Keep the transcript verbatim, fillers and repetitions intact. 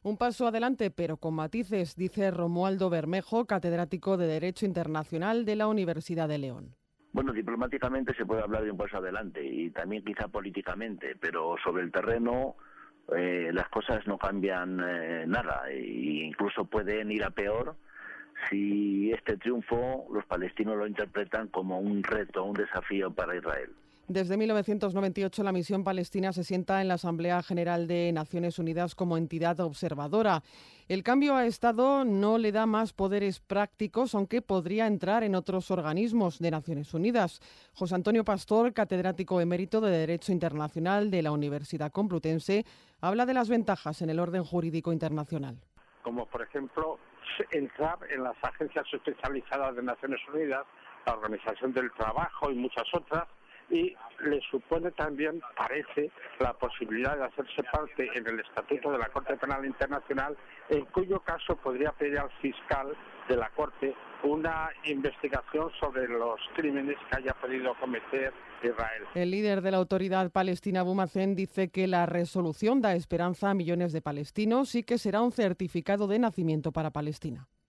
Un paso adelante, pero con matices, dice Romualdo Bermejo, catedrático de Derecho Internacional de la Universidad de León. Bueno, diplomáticamente se puede hablar de un paso adelante y también quizá políticamente, pero sobre el terreno eh, las cosas no cambian eh, nada e incluso pueden ir a peor si este triunfo los palestinos lo interpretan como un reto, un desafío para Israel. Desde mil novecientos noventa y ocho la misión palestina se sienta en la Asamblea General de Naciones Unidas como entidad observadora. El cambio a Estado no le da más poderes prácticos, aunque podría entrar en otros organismos de Naciones Unidas. José Antonio Pastor, catedrático emérito de Derecho Internacional de la Universidad Complutense, habla de las ventajas en el orden jurídico internacional. Como por ejemplo entrar en las agencias especializadas de Naciones Unidas, la Organización del Trabajo y muchas otras, y le supone también, parece, la posibilidad de hacerse parte en el Estatuto de la Corte Penal Internacional, en cuyo caso podría pedir al fiscal de la Corte una investigación sobre los crímenes que haya podido cometer Israel. El líder de la autoridad palestina, Abu Mazen, dice que la resolución da esperanza a millones de palestinos y que será un certificado de nacimiento para Palestina.